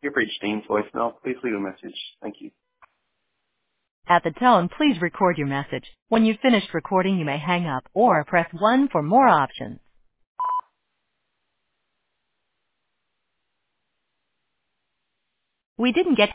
You've reached Dean's voicemail. Please leave a message. Thank you. At the tone, please record your message. When you've finished recording, you may hang up or press 1 for more options. We didn't get